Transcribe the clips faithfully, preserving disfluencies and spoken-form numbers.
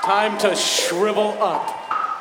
Time to shrivel up.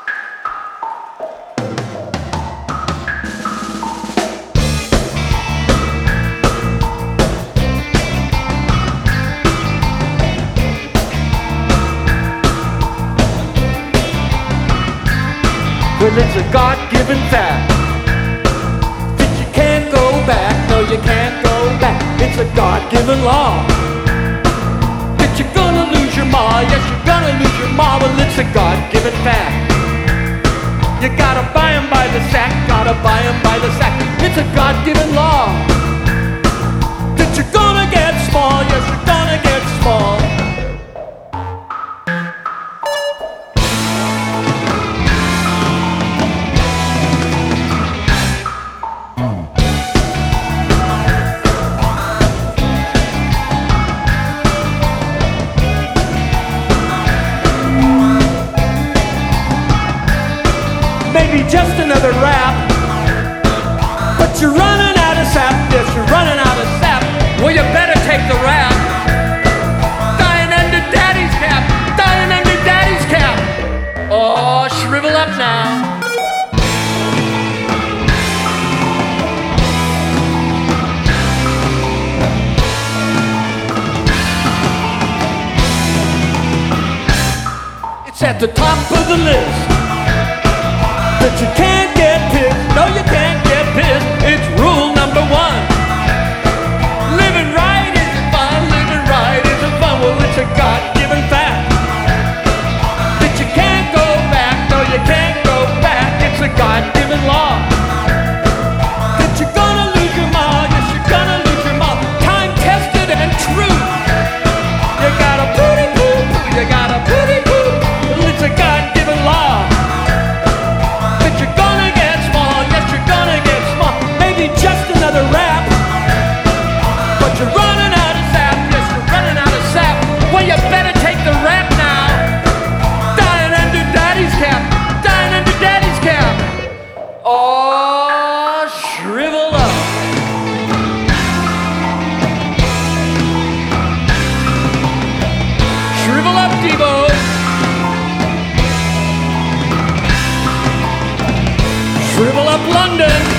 Well, it's a God-given fact that you can't go back. No, you can't go back. It's a God-given law that you're gonna lose your ma. Yes, you're gonna lose your ma. Well, it's a God-given fact. You gotta buy 'em by the sack. Gotta buy 'em by the sack. It's a God-given law that you're gonna get small. Yes, you're gonna get small. Maybe just another rap, but you're running out of sap. Yes, you're running out of sap. Well, you better take the rap. Dying under daddy's cap. Dying under daddy's cap. Oh, shrivel up now. It's at the top of the list that you can't get pissed. No, you can't get pissed. It's rule number one. Living right isn't fun. Living right isn't fun. Well, it's a God-given fact that you can't go back. No, you can't go back. It's a God-given law that you're gonna lose your ma. Yes, you're gonna lose your ma. Time tested and true. You gotta pooty poo poo. You gotta pooty poo. Well, it's a God-given law. Just another rap, but you're running out of sap. Yes, you're running out of sap. Well, you better take the rap now. Dying under daddy's cap. Dying under daddy's cap. Oh, shrivel up. Shrivel up, Devo. Shrivel up, London.